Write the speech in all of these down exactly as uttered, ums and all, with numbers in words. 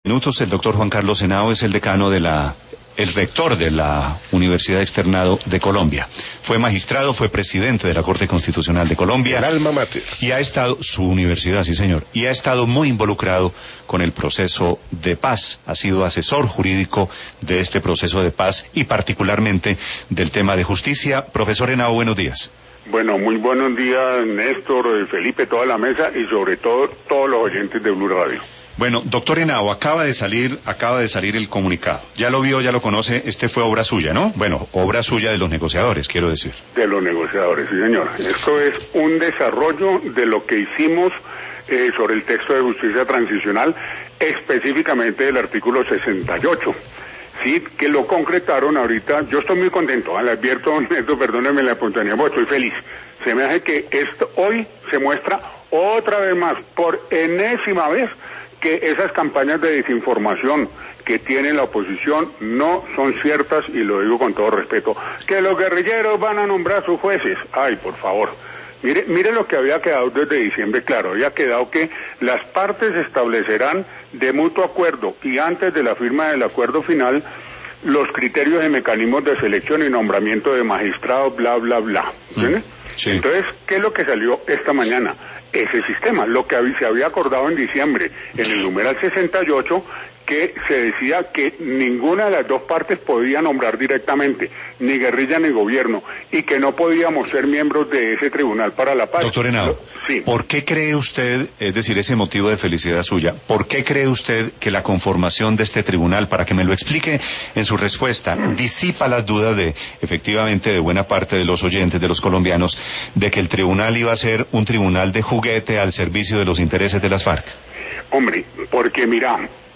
Minutos, el doctor Juan Carlos Henao es el decano de la, el rector de la Universidad Externado de Colombia. Fue magistrado, fue presidente de la Corte Constitucional de Colombia. El alma mater. Y ha estado, su universidad, sí señor, y ha estado muy involucrado con el proceso de paz. Ha sido asesor jurídico de este proceso de paz y particularmente del tema de justicia. Profesor Henao, buenos días. Bueno, muy buenos días, Néstor, Felipe, toda la mesa y sobre todo todos los oyentes de Blue Radio. Bueno, doctor Henao, acaba de salir, acaba de salir el comunicado. Ya lo vio, ya lo conoce, este fue obra suya, ¿no? Bueno, obra suya de los negociadores, quiero decir. De los negociadores, sí señor. Esto es un desarrollo de lo que hicimos eh, sobre el texto de justicia transicional, específicamente del artículo sesenta y ocho. Sí, que lo concretaron ahorita. Yo estoy muy contento, le advierto, esto, perdónenme la espontaneidad, porque estoy feliz. Se me hace que esto hoy se muestra otra vez más, por enésima vez, que esas campañas de desinformación que tiene la oposición no son ciertas, y lo digo con todo respeto, que los guerrilleros van a nombrar sus jueces. Ay, por favor. Mire, mire lo que había quedado desde diciembre, claro, había quedado que las partes establecerán de mutuo acuerdo y antes de la firma del acuerdo final los criterios y mecanismos de selección y nombramiento de magistrados, bla, bla, bla. ¿Entiendes? Sí. Entonces, ¿qué es lo que salió esta mañana? Ese sistema, lo que se había acordado en diciembre en el numeral sesenta y ocho, que se decía que ninguna de las dos partes podía nombrar directamente, ni guerrilla ni gobierno, y que no podíamos ser miembros de ese tribunal para la paz. Doctor Henao, sí. ¿Por qué cree usted, es decir, ese motivo de felicidad suya, por qué cree usted que la conformación de este tribunal, para que me lo explique en su respuesta, disipa las dudas de, efectivamente, de buena parte de los oyentes, de los colombianos, de que el tribunal iba a ser un tribunal de juguete al servicio de los intereses de las FARC? Hombre, porque mira,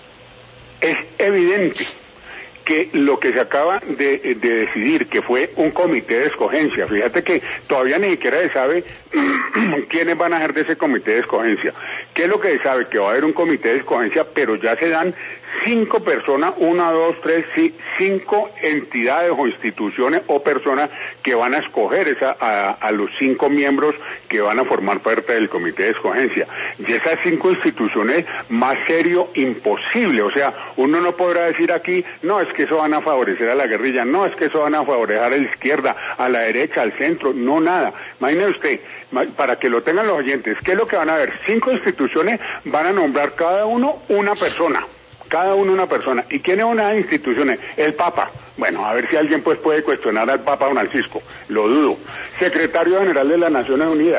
es evidente que lo que se acaba de, de decidir, que fue un comité de escogencia, fíjate que todavía ni siquiera se sabe quiénes van a ser de ese comité de escogencia. ¿Qué es lo que se sabe? Que va a haber un comité de escogencia, pero ya se dan cinco personas, una, dos, tres, sí, cinco entidades o instituciones o personas que van a escoger esa, a, a los cinco miembros que van a formar parte del comité de escogencia. Y esas cinco instituciones, más serio imposible. O sea, uno no podrá decir aquí, no, es que eso van a favorecer a la guerrilla, no, es que eso van a favorecer a la izquierda, a la derecha, al centro, no, nada. Imagine usted, para que lo tengan los oyentes, ¿qué es lo que van a ver? Cinco instituciones van a nombrar cada uno una persona. Cada uno una persona. ¿Y quién es una de las instituciones? El Papa. Bueno, a ver si alguien pues puede cuestionar al Papa Don Francisco. Lo dudo. Secretario General de las Naciones Unidas.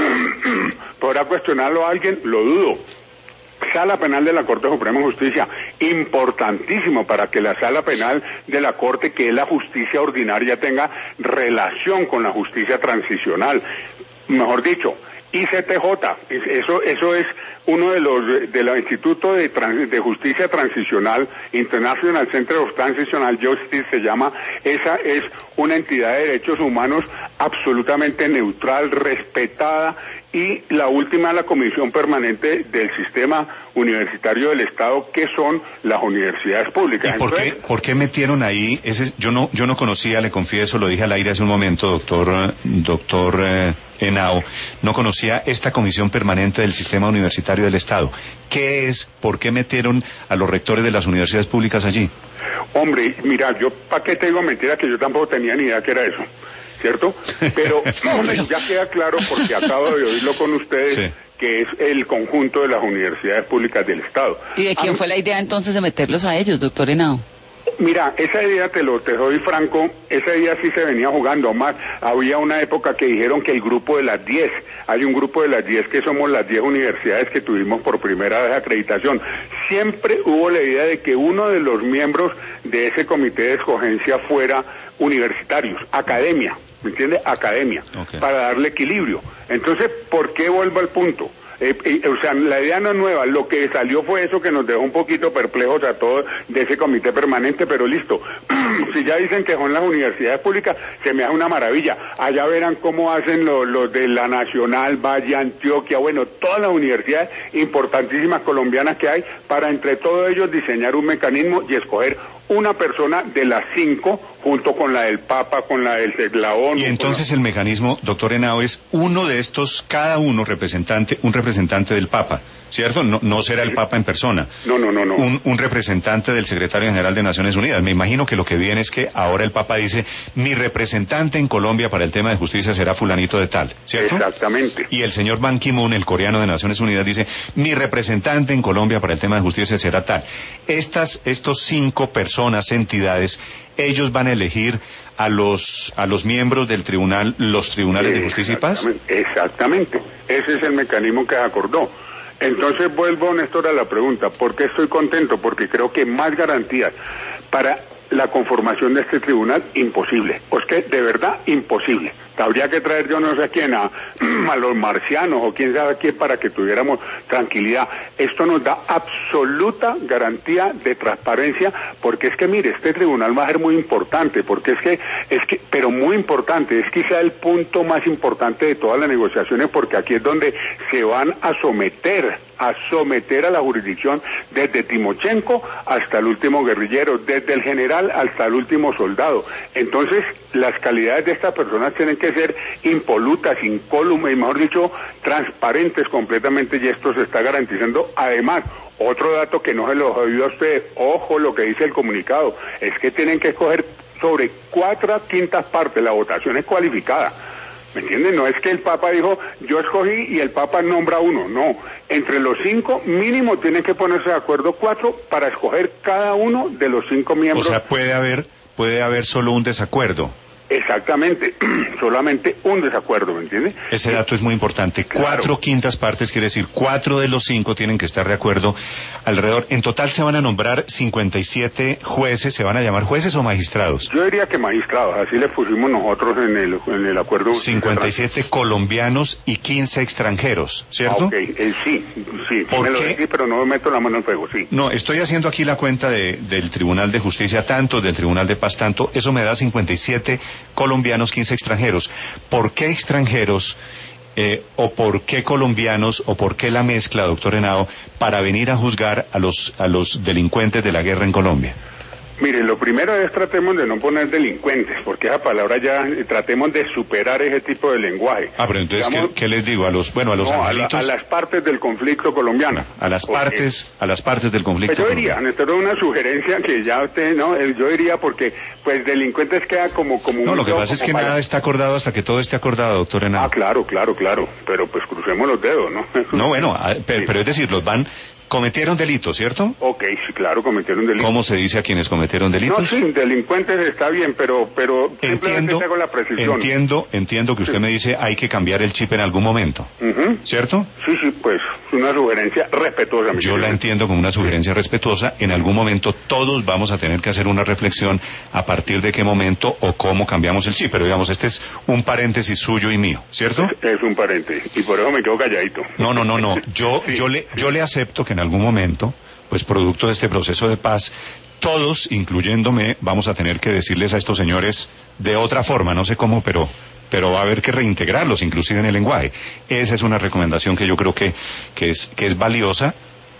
¿Podrá cuestionarlo a alguien? Lo dudo. Sala Penal de la Corte Suprema de Justicia, importantísimo para que la Sala Penal de la Corte, que es la justicia ordinaria, tenga relación con la justicia transicional. Mejor dicho, I C T J, eso eso es uno de los de los institutos de, trans, de justicia transicional, International Center of Transitional Justice se llama. Esa es una entidad de derechos humanos absolutamente neutral, respetada, y la última, la Comisión Permanente del Sistema Universitario del Estado, que son las universidades públicas. ¿Y por qué, por qué metieron ahí? Ese, yo no yo no conocía, le confieso, lo dije al aire hace un momento, doctor doctor eh, Henao, no conocía esta Comisión Permanente del Sistema Universitario del Estado. ¿Qué es? ¿Por qué metieron a los rectores de las universidades públicas allí? Hombre, mira, yo para qué te digo mentira, que yo tampoco tenía ni idea que era eso, ¿cierto? Pero no, ya queda claro, porque acabo de oírlo con ustedes, sí, que es el conjunto de las universidades públicas del Estado. ¿Y de quién ah, fue la idea entonces de meterlos a ellos, doctor Henao? Mira, esa idea, te lo te soy franco, esa idea sí se venía jugando. Más, había una época que dijeron que el grupo de las diez, hay un grupo de las diez que somos las diez universidades que tuvimos por primera vez acreditación. Siempre hubo la idea de que uno de los miembros de ese comité de escogencia fuera universitarios, academia, ¿me entiende? Academia, okay, para darle equilibrio. Entonces, ¿por qué vuelvo al punto? Eh, eh, o sea, la idea no es nueva, lo que salió fue eso que nos dejó un poquito perplejos a todos de ese comité permanente, pero listo. Si ya dicen que son las universidades públicas, se me hace una maravilla. Allá verán cómo hacen los, los de la Nacional, Valle, Antioquia, bueno, todas las universidades importantísimas colombianas que hay, para entre todos ellos diseñar un mecanismo y escoger una persona de las cinco, junto con la del Papa, con la del de la ONU. Y entonces la... el mecanismo, doctor Henao, es uno de estos, cada uno representante, un representante del Papa, ¿cierto? No, no será el Papa en persona. No, no, no, no. Un, un representante del secretario general de Naciones Unidas. Me imagino que lo que viene es que ahora el Papa dice, mi representante en Colombia para el tema de justicia será fulanito de tal, ¿cierto? Exactamente. Y el señor Ban Ki-moon, el coreano de Naciones Unidas, dice, mi representante en Colombia para el tema de justicia será tal. Estas, estos cinco personas, entidades, ellos van a elegir a los a los miembros del tribunal, los tribunales de justicia y paz. Exactamente, ese es el mecanismo que se acordó. Entonces vuelvo, Néstor, a la pregunta, ¿por qué estoy contento? Porque creo que más garantías para la conformación de este tribunal, imposible. O es que, de verdad, imposible. Habría que traer yo no sé a quién, a, a los marcianos o quién sabe a quién para que tuviéramos tranquilidad. Esto nos da absoluta garantía de transparencia, porque es que, mire, este tribunal va a ser muy importante, porque es que, es que, pero muy importante, es quizá el punto más importante de todas las negociaciones, porque aquí es donde se van a someter, a someter a la jurisdicción desde Timochenko hasta el último guerrillero, desde el general hasta el último soldado. Entonces, las calidades de estas personas tienen que ser impolutas, incólumes, y mejor dicho, transparentes completamente, y esto se está garantizando. Además, otro dato que no se lo he oído a usted, ojo lo que dice el comunicado, es que tienen que escoger sobre cuatro quintas partes, la votación es cualificada. ¿Me entienden? No es que el Papa dijo, yo escogí y el Papa nombra uno, no. Entre los cinco, mínimo tienen que ponerse de acuerdo cuatro para escoger cada uno de los cinco miembros. O sea, puede haber, puede haber solo un desacuerdo. Exactamente, solamente un desacuerdo, ¿me entiende? Ese dato es muy importante. Claro. Cuatro quintas partes, quiere decir, cuatro de los cinco tienen que estar de acuerdo alrededor. En total se van a nombrar cincuenta y siete jueces, ¿se van a llamar jueces o magistrados? Yo diría que magistrados, así le pusimos nosotros en el, en el acuerdo. cincuenta y siete colombianos y quince extranjeros, ¿cierto? Ah, ok, eh, sí, sí, ¿Por me lo qué? decís, pero no me meto la mano en el fuego, sí. No, estoy haciendo aquí la cuenta de, del Tribunal de Justicia tanto, del Tribunal de Paz tanto, eso me da cincuenta y siete colombianos, quince extranjeros. ¿Por qué extranjeros eh, o por qué colombianos o por qué la mezcla, doctor Henao, para venir a juzgar a los a los delincuentes de la guerra en Colombia? Mire, lo primero es tratemos de no poner delincuentes, porque esa palabra ya, eh, tratemos de superar ese tipo de lenguaje. Ah, pero entonces, Digamos, ¿qué, ¿qué les digo? A los, bueno, a los no, angelitos. A, la, a las partes del conflicto colombiano. A las porque, partes, a las partes del conflicto pues yo diría, colombiano. Néstor, una sugerencia que ya usted, no, eh, yo diría porque, pues delincuentes queda como, como No, un lo que pasa es que para... nada está acordado hasta que todo esté acordado, doctor Henao. Ah, claro, claro, claro, pero pues crucemos los dedos, ¿no? No, bueno, a, pero, sí. pero es decir, los van, cometieron delitos, ¿cierto? Ok, sí, claro, cometieron delitos. ¿Cómo se dice a quienes cometieron delitos? No, sí, delincuentes está bien, pero, pero Entiendo, hago la precisión. entiendo, entiendo que usted sí. me dice hay que cambiar el chip en algún momento, Uh-huh. ¿cierto? Sí, sí, pues, es una sugerencia respetuosa. Mi Yo querido. la entiendo como una sugerencia respetuosa. En algún momento todos vamos a tener que hacer una reflexión a partir de qué momento o cómo cambiamos el chip. Pero digamos, este es un paréntesis suyo y mío, ¿cierto? Es, es un paréntesis, y por eso me quedo calladito. No, no, no, no. Yo, Sí, yo le, yo le acepto que en algún momento, pues producto de este proceso de paz, todos, incluyéndome, vamos a tener que decirles a estos señores de otra forma, no sé cómo, pero, pero va a haber que reintegrarlos, inclusive en el lenguaje. Esa es una recomendación que yo creo que, que es, que es valiosa,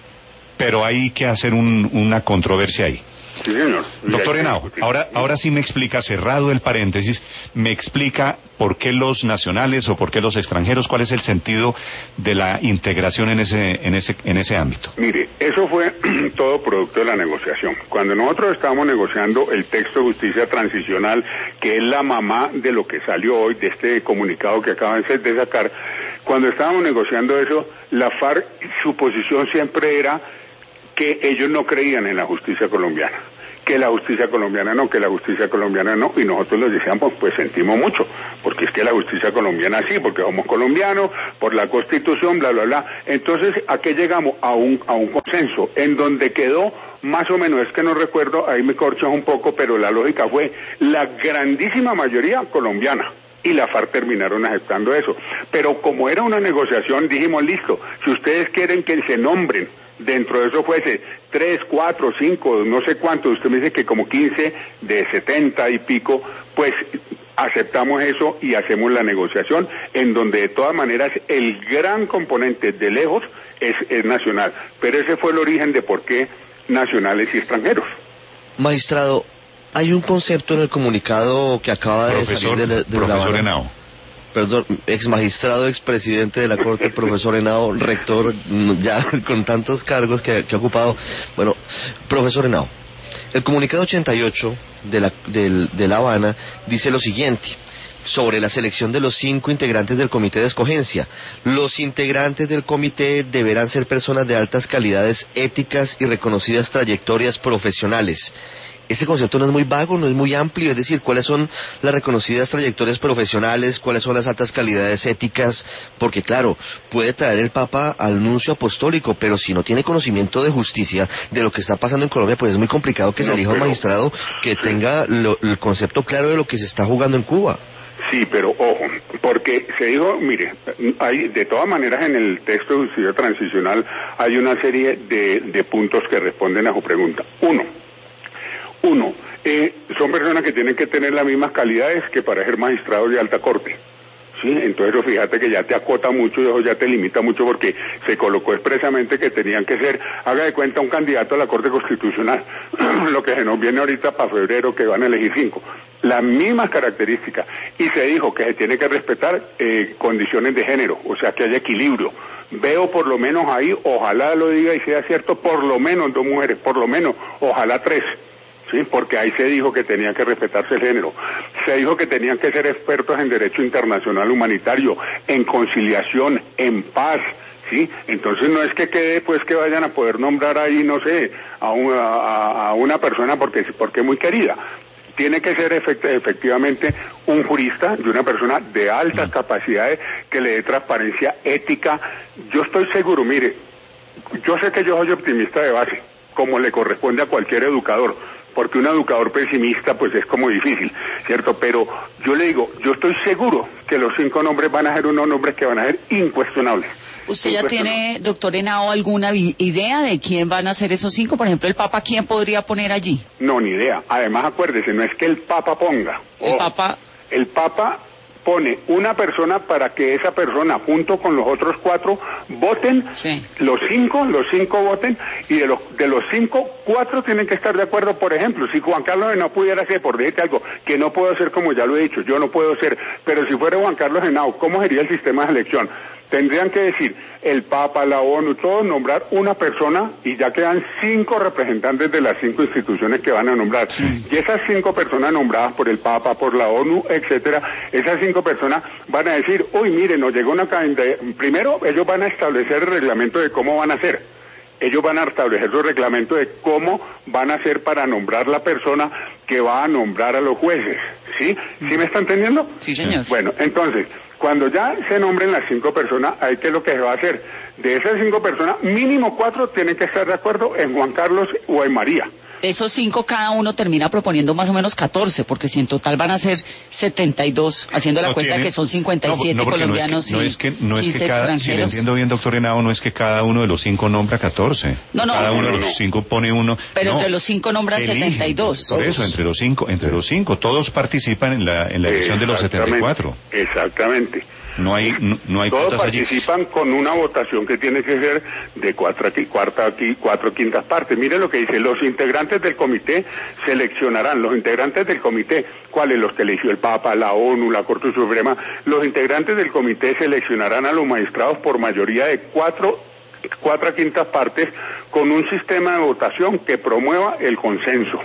pero hay que hacer un, una controversia ahí. Sí, señor. Doctor Henao, ahora, ahora sí me explica, cerrado el paréntesis, me explica por qué los nacionales o por qué los extranjeros, cuál es el sentido de la integración en ese, en ese, en ese ámbito. Mire, eso fue todo producto de la negociación. Cuando nosotros estábamos negociando el texto de justicia transicional, que es la mamá de lo que salió hoy, de este comunicado que acaban de sacar, cuando estábamos negociando eso, la FARC, su posición siempre era que ellos no creían en la justicia colombiana, que la justicia colombiana no, que la justicia colombiana no, y nosotros les decíamos, pues sentimos mucho, porque es que la justicia colombiana sí, porque somos colombianos, por la Constitución, bla, bla, bla. Entonces, ¿a qué llegamos? A un, a un consenso, en donde quedó, más o menos, es que no recuerdo, ahí me corchas un poco, pero la lógica fue la grandísima mayoría colombiana. Y la FARC terminaron aceptando eso. Pero como era una negociación, dijimos, listo, si ustedes quieren que se nombren, dentro de eso fuese tres, cuatro, cinco, no sé cuánto, usted me dice que como quince de setenta y pico, pues aceptamos eso y hacemos la negociación, en donde de todas maneras el gran componente de lejos es, es nacional. Pero ese fue el origen de por qué nacionales y extranjeros. Magistrado, hay un concepto en el comunicado que acaba de profesor, salir de, de, de profesor la Henao. Perdón, ex magistrado, ex presidente de la Corte, profesor Henao, rector, ya con tantos cargos que, que ha ocupado. Bueno, profesor Henao, el comunicado ochenta y ocho de la, de, de La Habana dice lo siguiente sobre la selección de los cinco integrantes del comité de escogencia. Los integrantes del comité deberán ser personas de altas calidades éticas y reconocidas trayectorias profesionales. Ese concepto no es muy vago, no es muy amplio, es decir, ¿cuáles son las reconocidas trayectorias profesionales? ¿Cuáles son las altas calidades éticas? Porque claro, puede traer el Papa al nuncio apostólico, pero si no tiene conocimiento de justicia, de lo que está pasando en Colombia, pues es muy complicado que no, se elija un pero, magistrado que sí. tenga lo, el concepto claro de lo que se está jugando en Cuba. Sí, pero ojo, porque se dijo, mire, hay de todas maneras en el texto de justicia transicional hay una serie de, de puntos que responden a su pregunta. Uno, Uno, eh, son personas que tienen que tener las mismas calidades que para ser magistrados de alta corte. ¿Sí? Entonces fíjate que ya te acota mucho y eso ya te limita mucho porque se colocó expresamente que tenían que ser, haga de cuenta, un candidato a la Corte Constitucional, lo que se nos viene ahorita para febrero que van a elegir cinco. Las mismas características. Y se dijo que se tiene que respetar eh, condiciones de género, o sea que haya equilibrio. Veo por lo menos ahí, ojalá lo diga y sea cierto, por lo menos dos mujeres, por lo menos, ojalá tres. Sí, porque ahí se dijo que tenía que respetarse el género. Se dijo que tenían que ser expertos en derecho internacional humanitario, en conciliación, en paz, ¿sí? Entonces no es que quede pues que vayan a poder nombrar ahí, no sé, a una, a, a una persona porque, porque es muy querida. Tiene que ser efect efectivamente un jurista y una persona de altas capacidades que le dé transparencia ética. Yo estoy seguro, mire, yo sé que yo soy optimista de base, como le corresponde a cualquier educador, porque un educador pesimista pues es como difícil, ¿cierto? Pero yo le digo, yo estoy seguro que los cinco nombres van a ser unos nombres que van a ser incuestionables. ¿Usted ya tiene, doctor Henao, alguna idea de quién van a ser esos cinco? Por ejemplo, el Papa, ¿quién podría poner allí? No, ni idea. Además, acuérdese, no es que el Papa ponga. El Papa... El Papa pone una persona para que esa persona, junto con los otros cuatro, voten, sí. los cinco, los cinco voten, y de los de los cinco, cuatro tienen que estar de acuerdo. Por ejemplo, si Juan Carlos no pudiera ser, por decirte algo, que no puedo ser como ya lo he dicho, yo no puedo ser, pero si fuera Juan Carlos Henao, ¿cómo sería el sistema de elección? Tendrían que decir, el Papa, la ONU, todos nombrar una persona y ya quedan cinco representantes de las cinco instituciones que van a nombrar. Sí. Y esas cinco personas nombradas por el Papa, por la ONU, etcétera, esas cinco personas van a decir, uy, mire, nos llegó una cadena. Primero, ellos van a establecer el reglamento de cómo van a hacer. Ellos van a establecer su reglamento de cómo van a hacer para nombrar la persona que va a nombrar a los jueces. ¿Sí? ¿Sí me está entendiendo? Sí, señor. Bueno, entonces, cuando ya se nombren las cinco personas, ¿ahí qué es lo que se va a hacer? De esas cinco personas, mínimo cuatro tienen que estar de acuerdo en Juan Carlos o en María. Esos cinco cada uno termina proponiendo más o menos catorce, porque si en total van a ser setenta y dos, haciendo la no cuenta tiene, que son cincuenta y siete no, no, colombianos no es que, no es que, no y es que cada, si le entiendo bien, doctor Henao, no es que cada uno de los cinco nombra catorce. No, no. Cada no, uno no, de los no. cinco pone uno. Pero no, entre los cinco nombran eligen, setenta y dos. Por eso, entre los cinco, entre los cinco, todos participan en la, en la elección de los setenta y cuatro. Exactamente. No hay, no, no hay Todos cuotas participan allí. Con una votación que tiene que ser de cuatro, cuarta, cuatro quintas partes. Mire lo que dice, los integrantes del comité seleccionarán, los integrantes del comité, ¿cuáles? Los que eligió el Papa, la ONU, la Corte Suprema, los integrantes del comité seleccionarán a los magistrados por mayoría de cuatro, cuatro quintas partes con un sistema de votación que promueva el consenso.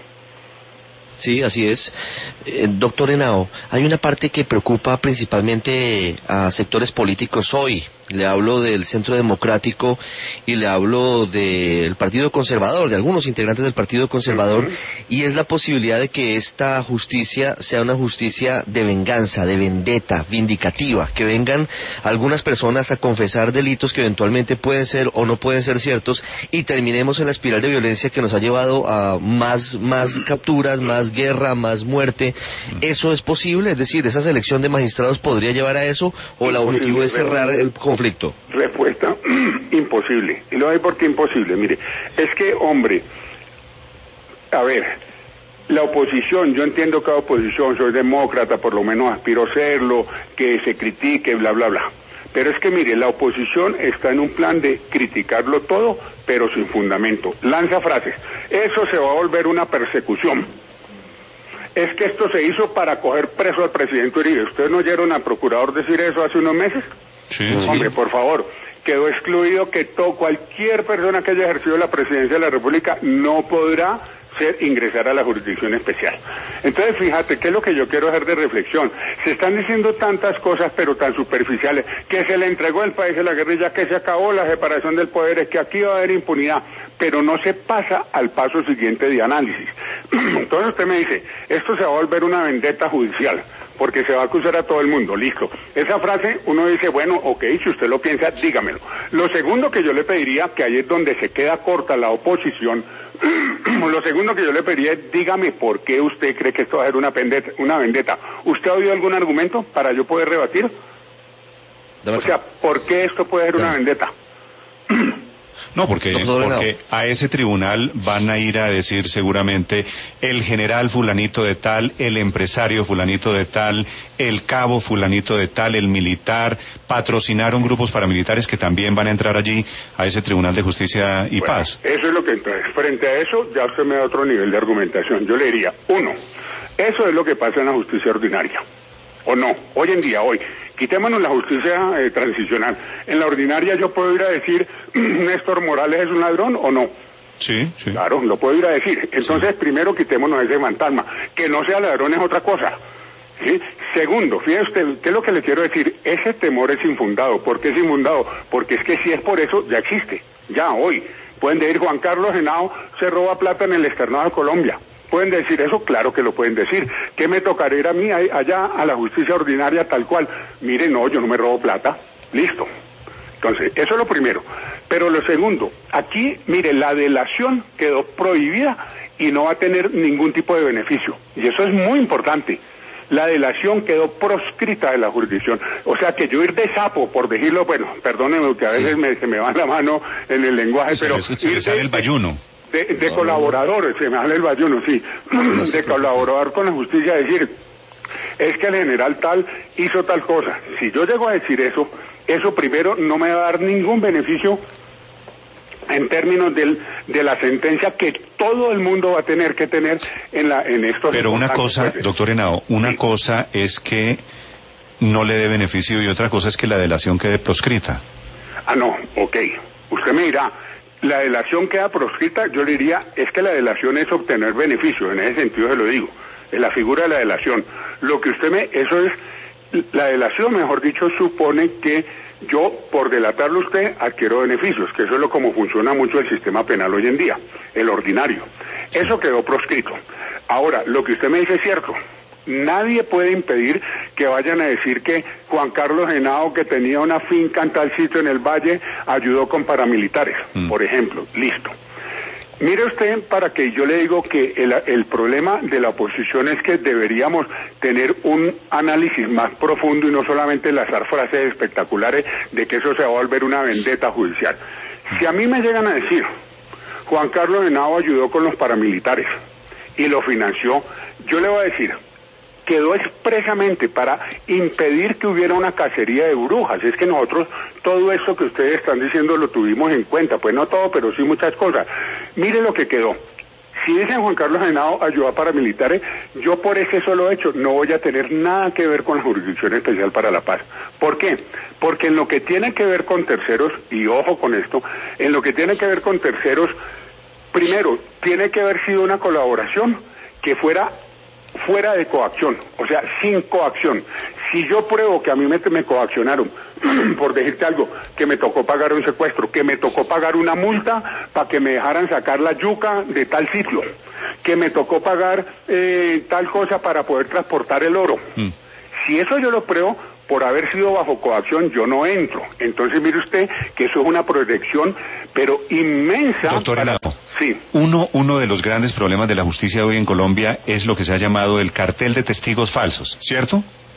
Sí, así es. Eh, doctor Henao, hay una parte que preocupa principalmente a sectores políticos hoy. Le hablo del Centro Democrático y le hablo del Partido Conservador, de algunos integrantes del Partido Conservador, uh-huh. y es la posibilidad de que esta justicia sea una justicia de venganza, de vendetta, vindicativa, que vengan algunas personas a confesar delitos que eventualmente pueden ser o no pueden ser ciertos y terminemos en la espiral de violencia que nos ha llevado a más, más capturas, más guerra, más muerte. ¿Eso es posible? Es decir, ¿esa selección de magistrados podría llevar a eso o el objetivo es cerrar el conflicto? Conflicto. Respuesta, imposible. Y lo hay porque imposible. Mire, es que, hombre, a ver, la oposición, yo entiendo que la oposición, soy demócrata, por lo menos aspiro a serlo, que se critique, bla, bla, bla. Pero es que mire, la oposición está en un plan de criticarlo todo, pero sin fundamento. Lanza frases. Eso se va a volver una persecución. Es que esto se hizo para coger preso al presidente Uribe. ¿Ustedes no oyeron al procurador decir eso hace unos meses? Sí, Hombre, sí. por favor. Quedó excluido que todo, cualquier persona que haya ejercido la presidencia de la República no podrá ser, ingresar a la jurisdicción especial. Entonces, fíjate, ¿qué es lo que yo quiero hacer de reflexión? Se están diciendo tantas cosas, pero tan superficiales, que se le entregó el país a la guerrilla, que se acabó la separación del poder, es que aquí va a haber impunidad, pero no se pasa al paso siguiente de análisis. Entonces usted me dice, esto se va a volver una vendetta judicial, porque se va a acusar a todo el mundo, listo. Esa frase, uno dice, bueno, ok, si usted lo piensa, dígamelo. Lo segundo que yo le pediría, que ahí es donde se queda corta la oposición, lo segundo que yo le pediría es, dígame por qué usted cree que esto va a ser una vendetta. Una vendetta. ¿Usted ha oído algún argumento para yo poder rebatir? O sea, ¿por qué esto puede ser una vendetta? No, porque, porque a ese tribunal van a ir a decir seguramente el general fulanito de tal, el empresario fulanito de tal, el cabo fulanito de tal, el militar, patrocinaron grupos paramilitares que también van a entrar allí a ese Tribunal de Justicia y bueno, Paz. Eso es lo que entonces, frente a eso, ya usted me da otro nivel de argumentación. Yo le diría, uno, eso es lo que pasa en la justicia ordinaria. ¿O no? Hoy en día, hoy. Quitémonos la justicia eh, transicional. En la ordinaria yo puedo ir a decir, Néstor Morales es un ladrón, ¿o no? Sí, sí. Claro, lo puedo ir a decir. Entonces, sí. Primero quitémonos ese fantasma. Que no sea ladrón es otra cosa. ¿Sí? Segundo, fíjese usted, ¿qué es lo que le quiero decir? Ese temor es infundado. ¿Por qué es infundado? Porque es que si es por eso, ya existe. Ya, hoy. Pueden decir, Juan Carlos Henao se roba plata en el externado de Colombia. ¿Pueden decir eso? Claro que lo pueden decir. ¿Qué me tocará ir a mí allá a la justicia ordinaria tal cual? Mire, no, yo no me robo plata. Listo. Entonces, eso es lo primero. Pero lo segundo, aquí, mire, la delación quedó prohibida y no va a tener ningún tipo de beneficio. Y eso es muy importante. La delación quedó proscrita de la jurisdicción. O sea que yo ir de sapo, por decirlo, bueno, perdónenme que a veces sí. me, se me va la mano en el lenguaje, se pero... Le, se le sale el bayuno. De, de colaboradores, se me sale el bayuno, sí, de colaborar con la justicia, decir, es que el general tal hizo tal cosa. Si yo llego a decir eso, eso primero no me va a dar ningún beneficio en términos del, de la sentencia que todo el mundo va a tener que tener en la en estos. Pero una cosa, jueces. Doctor Henao, una sí. cosa es que no le dé beneficio y otra cosa es que la delación quede proscrita. Ah, no, ok. Usted me dirá, la delación queda proscrita, yo le diría, es que la delación es obtener beneficio, en ese sentido se lo digo, en la figura de la delación. Lo que usted me, eso es, la delación, mejor dicho, supone que yo, por delatarlo a usted, adquiero beneficios, que eso es lo como funciona mucho el sistema penal hoy en día, el ordinario. Eso quedó proscrito. Ahora, lo que usted me dice es cierto. Nadie puede impedir que vayan a decir que Juan Carlos Henao, que tenía una finca en tal sitio en el Valle, ayudó con paramilitares, mm. por ejemplo. Listo. Mire usted, para que yo le digo que el, el problema de la oposición es que deberíamos tener un análisis más profundo y no solamente lanzar frases espectaculares de que eso se va a volver una vendetta judicial. Si a mí me llegan a decir, Juan Carlos Henao ayudó con los paramilitares y lo financió, yo le voy a decir, quedó expresamente para impedir que hubiera una cacería de brujas. Es que nosotros todo eso que ustedes están diciendo lo tuvimos en cuenta, pues no todo, pero sí muchas cosas. Mire lo que quedó. Si dicen Juan Carlos Henao ayudó a paramilitares, yo por ese solo hecho no voy a tener nada que ver con la Jurisdicción Especial para la Paz. ¿Por qué? Porque en lo que tiene que ver con terceros, y ojo con esto, en lo que tiene que ver con terceros, primero, tiene que haber sido una colaboración que fuera fuera de coacción, o sea, sin coacción. Si yo pruebo que a mí me, me coaccionaron, por decirte algo, que me tocó pagar un secuestro, que me tocó pagar una multa para que me dejaran sacar la yuca de tal sitio, que me tocó pagar eh, tal cosa para poder transportar el oro. Mm. Si eso yo lo pruebo, por haber sido bajo coacción, yo no entro. Entonces, mire usted que eso es una protección, pero inmensa. Doctor para... Henao, sí. uno, uno de los grandes problemas de la justicia hoy en Colombia es lo que se ha llamado el cartel de testigos falsos, ¿cierto?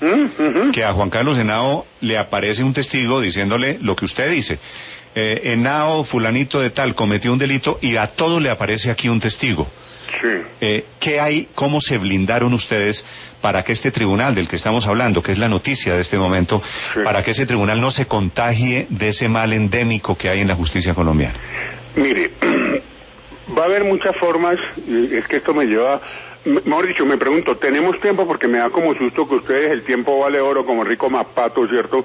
Uh-huh. Que a Juan Carlos Henao le aparece un testigo diciéndole lo que usted dice. Eh, Henao, fulanito de tal, cometió un delito y a todo le aparece aquí un testigo. Sí. Eh, ¿Qué hay, cómo se blindaron ustedes para que este tribunal del que estamos hablando, que es la noticia de este momento, sí. para que ese tribunal no se contagie de ese mal endémico que hay en la justicia colombiana? Mire, va a haber muchas formas, es que esto me lleva, mejor dicho, me pregunto, ¿tenemos tiempo? Porque me da como susto que ustedes, el tiempo vale oro, como Rico Mapato, ¿cierto?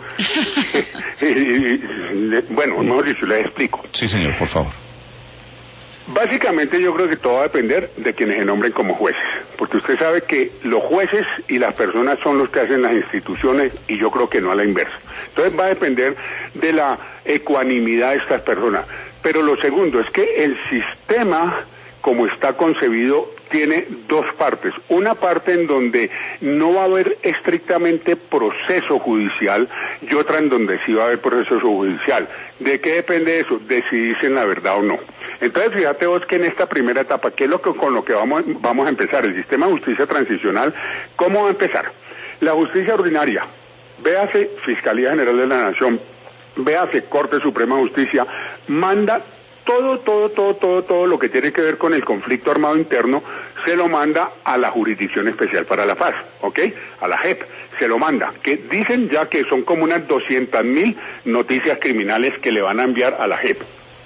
Bueno, mejor dicho, les explico. Sí, señor, por favor. Básicamente yo creo que todo va a depender de quienes se nombren como jueces, porque usted sabe que los jueces y las personas son los que hacen las instituciones y yo creo que no a la inversa. Entonces va a depender de la ecuanimidad de estas personas. Pero lo segundo es que el sistema, como está concebido, tiene dos partes. Una parte en donde no va a haber estrictamente proceso judicial y otra en donde sí va a haber proceso judicial. ¿De qué depende eso? De si dicen la verdad o no. Entonces, fíjate vos que en esta primera etapa, ¿qué es lo que con lo que vamos, vamos a empezar? El sistema de justicia transicional, ¿cómo va a empezar? La justicia ordinaria, véase Fiscalía General de la Nación, véase Corte Suprema de Justicia, manda todo, todo, todo, todo, todo lo que tiene que ver con el conflicto armado interno, se lo manda a la Jurisdicción Especial para la Paz, ¿ok? A la J E P, se lo manda, que dicen ya que son como unas doscientas mil noticias criminales que le van a enviar a la J E P.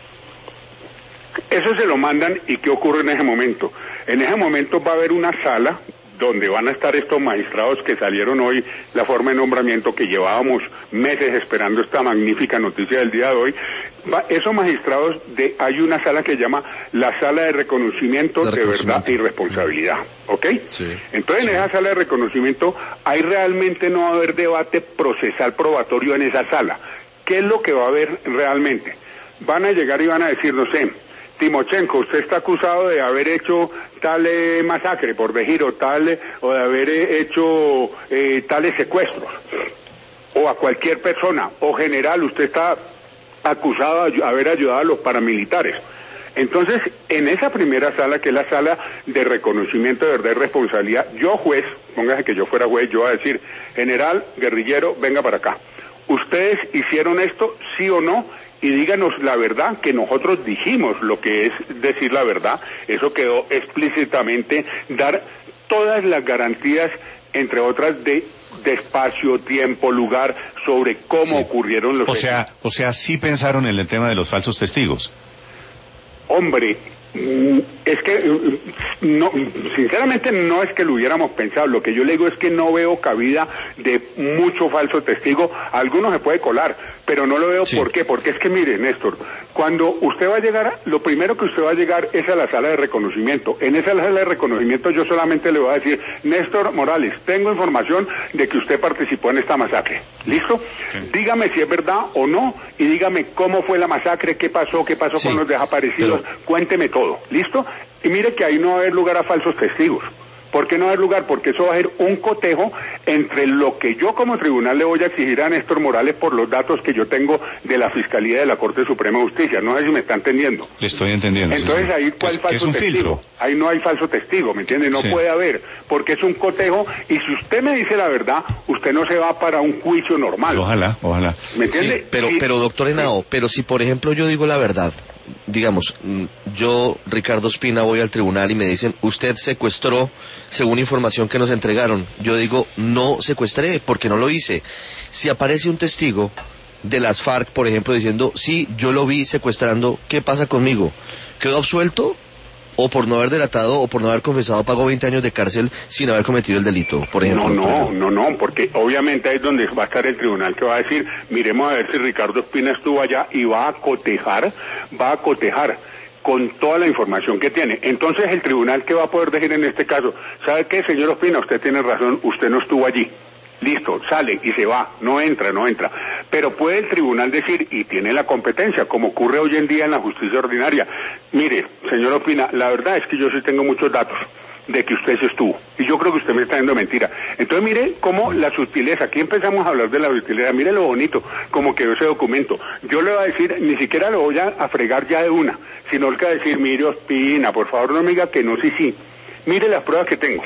Eso se lo mandan, ¿y qué ocurre en ese momento? En ese momento va a haber una sala donde van a estar estos magistrados que salieron hoy, la forma de nombramiento que llevábamos meses esperando esta magnífica noticia del día de hoy. Va, esos magistrados, de, hay una sala que se llama la Sala de Reconocimiento de, de Verdad y Responsabilidad, ¿ok? Sí. Entonces, en esa sala de reconocimiento, ahí realmente no va a haber debate procesal probatorio en esa sala. ¿Qué es lo que va a haber realmente? Van a llegar y van a decir, no sé, Timochenko, usted está acusado de haber hecho tal eh, masacre por Bejiro, tal, eh, o de haber eh, hecho eh, tales secuestros, o a cualquier persona, o general, usted está acusado de haber ayudado a los paramilitares. Entonces, en esa primera sala, que es la sala de reconocimiento de verdad y responsabilidad, yo juez, póngase que yo fuera juez, yo voy a decir, general, guerrillero, venga para acá. ¿Ustedes hicieron esto, sí o no? Y díganos la verdad, que nosotros dijimos lo que es decir la verdad. Eso quedó explícitamente, dar todas las garantías, entre otras, de, de espacio, tiempo, lugar, sobre cómo sí. ocurrieron los o sea, hechos. O sea, sí pensaron en el tema de los falsos testigos. Hombre, es que, no, sinceramente no es que lo hubiéramos pensado, lo que yo le digo es que no veo cabida de mucho falso testigo, algunos se puede colar, pero no lo veo. Sí. ¿Por qué? Porque es que mire, Néstor, cuando usted va a llegar, lo primero que usted va a llegar es a la sala de reconocimiento. En esa sala de reconocimiento yo solamente le voy a decir, Néstor Morales, tengo información de que usted participó en esta masacre, ¿listo? Sí. Dígame si es verdad o no, y dígame cómo fue la masacre, qué pasó, qué pasó sí. con los desaparecidos, pero... cuénteme todo. ¿Listo? Y mire que ahí no va a haber lugar a falsos testigos. ¿Por qué no va a haber lugar? Porque eso va a ser un cotejo entre lo que yo como tribunal le voy a exigir a Néstor Morales por los datos que yo tengo de la Fiscalía de la Corte Suprema de Justicia. No sé si me está entendiendo. Le estoy entendiendo. Entonces sí, ahí ¿cuál es, falso es un testigo? Filtro. Ahí no hay falso testigo, ¿me entiende? No sí. puede haber, porque es un cotejo, y si usted me dice la verdad, usted no se va para un juicio normal. Ojalá, ojalá. ¿Me entiende? Sí, pero, sí. pero doctor Henao, sí. pero si por ejemplo yo digo la verdad, digamos, yo, Ricardo Espina, voy al tribunal y me dicen, usted secuestró, según información que nos entregaron. Yo digo, no secuestré, porque no lo hice. Si aparece un testigo de las FARC, por ejemplo, diciendo, sí, yo lo vi secuestrando, ¿qué pasa conmigo? ¿Quedo absuelto? ¿O por no haber delatado o por no haber confesado pago veinte años de cárcel sin haber cometido el delito, por ejemplo? No, no, no, no, porque obviamente ahí es donde va a estar el tribunal que va a decir, miremos a ver si Ricardo Espina estuvo allá, y va a cotejar, va a cotejar con toda la información que tiene. Entonces el tribunal que va a poder decir en este caso, ¿sabe qué, señor Espina? Usted tiene razón, usted no estuvo allí. Listo, sale y se va, no entra, no entra. Pero puede el tribunal decir, y tiene la competencia, como ocurre hoy en día en la justicia ordinaria, mire, señor Opina, la verdad es que yo sí tengo muchos datos de que usted se estuvo, y yo creo que usted me está dando mentira. Entonces mire cómo la sutileza, aquí empezamos a hablar de la sutileza, mire lo bonito, como quedó ese documento. Yo le voy a decir, ni siquiera lo voy a, a fregar ya de una, sino que a decir, mire Ospina, por favor no me diga que no, sí, sí. Mire las pruebas que tengo.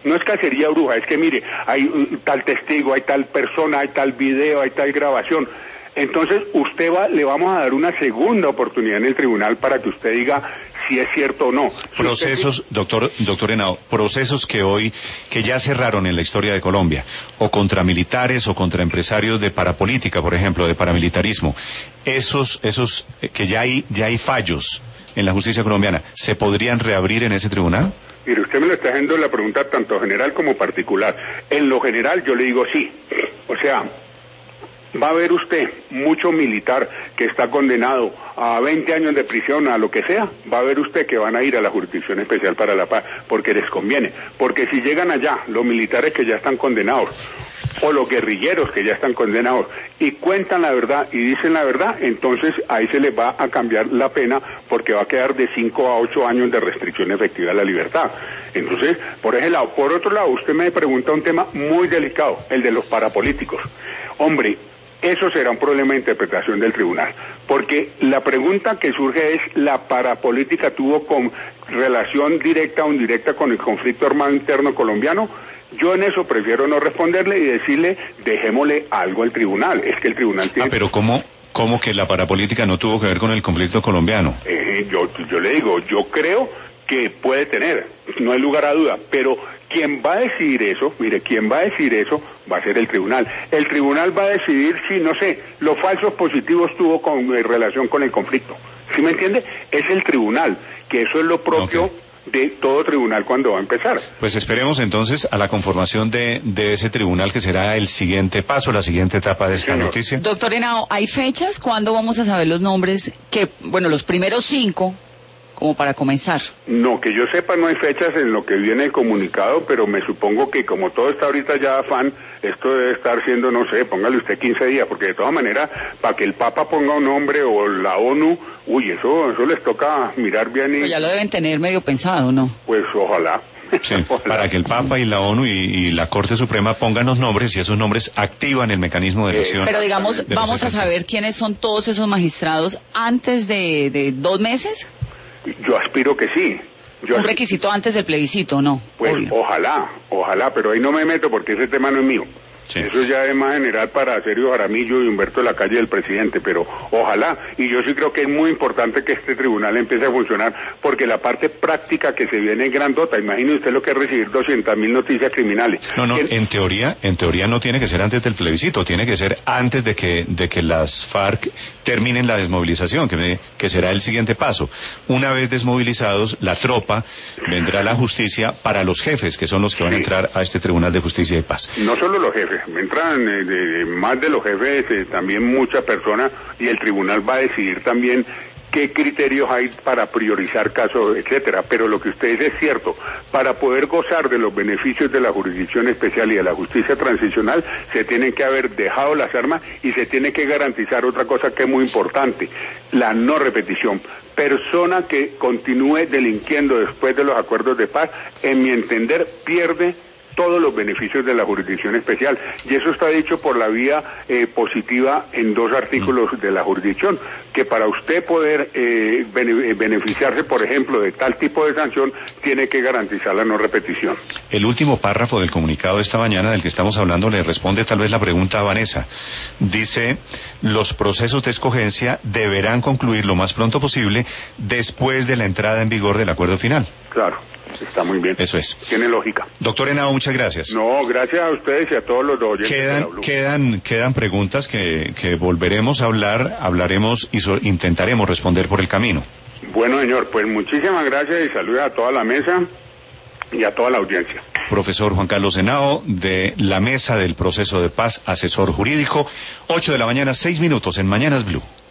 No es cacería bruja, es que mire, hay uh, tal testigo, hay tal persona, hay tal video, hay tal grabación. Entonces usted va, le vamos a dar una segunda oportunidad en el tribunal para que usted diga si es cierto o no. Si procesos, usted... doctor, doctor Henao, procesos que hoy, que ya cerraron en la historia de Colombia, o contra militares o contra empresarios de parapolítica, por ejemplo, de paramilitarismo, esos, esos, que ya hay, ya hay fallos en la justicia colombiana, ¿se podrían reabrir en ese tribunal? Mire, usted me lo está haciendo la pregunta tanto general como particular. En lo general yo le digo sí. O sea, va a ver usted mucho militar que está condenado a veinte años de prisión, a lo que sea, va a ver usted que van a ir a la Jurisdicción Especial para la Paz, porque les conviene. Porque si llegan allá los militares que ya están condenados, o los guerrilleros que ya están condenados, y cuentan la verdad y dicen la verdad, entonces ahí se les va a cambiar la pena, porque va a quedar de cinco a ocho años de restricción efectiva a la libertad. Entonces, por ese lado. Por otro lado, usted me pregunta un tema muy delicado, el de los parapolíticos. Hombre, eso será un problema de interpretación del tribunal, porque la pregunta que surge es, ¿la parapolítica tuvo con relación directa o indirecta con el conflicto armado interno colombiano? Yo en eso prefiero no responderle y decirle, dejémosle algo al tribunal. Es que el tribunal tiene... Ah, pero ¿cómo, cómo que la parapolítica no tuvo que ver con el conflicto colombiano? Eh, yo, yo le digo, yo creo que puede tener, no hay lugar a duda, pero quien va a decidir eso, mire, quien va a decidir eso va a ser el tribunal. El tribunal va a decidir si, no sé, los falsos positivos tuvo con en relación con el conflicto. ¿Sí me entiende? Es el tribunal, que eso es lo propio... Okay. de todo tribunal cuando va a empezar. Pues esperemos entonces a la conformación de, de ese tribunal, que será el siguiente paso, la siguiente etapa de esta Señor. noticia. Doctor Henao, ¿hay fechas? ¿Cuándo vamos a saber los nombres? Que, bueno, los primeros cinco, como para comenzar. No, que yo sepa no hay fechas en lo que viene el comunicado, pero me supongo que como todo está ahorita ya afán, esto debe estar siendo, no sé, póngale usted quince días, porque de todas maneras, para que el Papa ponga un nombre o la ONU, uy, eso eso les toca mirar bien y... Pues ya lo deben tener medio pensado, ¿no? Pues ojalá. Sí, para que el Papa y la ONU y, y la Corte Suprema pongan los nombres, y esos nombres activan el mecanismo de elección. Pero digamos, ¿vamos a saber quiénes son todos esos magistrados antes de, de dos meses? Yo aspiro que sí. Yo Un requisito antes del plebiscito, ¿no? Pues Obvio. ojalá, ojalá, pero ahí no me meto porque ese tema no es mío. Sí. Eso ya es más general para Sergio Jaramillo y Humberto de la Calle, del presidente, pero ojalá, y yo sí creo que es muy importante que este tribunal empiece a funcionar, porque la parte práctica que se viene es grandota. Imagine usted lo que es recibir doscientas mil noticias criminales. No, no, en teoría, en teoría no tiene que ser antes del plebiscito, tiene que ser antes de que, de que las FARC terminen la desmovilización, que, me, que será el siguiente paso. Una vez desmovilizados, la tropa vendrá a la justicia para los jefes, que son los que van a entrar a este Tribunal de Justicia y Paz. No solo los jefes, entran eh, de, de, más de los jefes, eh, también muchas personas, y el tribunal va a decidir también qué criterios hay para priorizar casos, etcétera. Pero lo que usted dice es cierto, para poder gozar de los beneficios de la jurisdicción especial y de la justicia transicional, se tienen que haber dejado las armas y se tiene que garantizar otra cosa que es muy importante, la no repetición. Persona que continúe delinquiendo después de los acuerdos de paz, en mi entender, pierde todos los beneficios de la jurisdicción especial, y eso está dicho por la vía eh, positiva en dos artículos de la jurisdicción, que para usted poder eh, bene beneficiarse, por ejemplo, de tal tipo de sanción, tiene que garantizar la no repetición. El último párrafo del comunicado de esta mañana del que estamos hablando le responde tal vez la pregunta a Vanessa. Dice, los procesos de escogencia deberán concluir lo más pronto posible después de la entrada en vigor del acuerdo final. Claro. Está muy bien. Eso es. Tiene lógica. Doctor Henao, muchas gracias. No, gracias a ustedes y a todos los oyentes. Quedan, quedan, quedan preguntas que, que volveremos a hablar, hablaremos y so, intentaremos responder por el camino. Bueno, señor, pues muchísimas gracias y saludos a toda la mesa y a toda la audiencia. Profesor Juan Carlos Henao, de la Mesa del Proceso de Paz, asesor jurídico, ocho de la mañana, seis minutos en Mañanas Blue.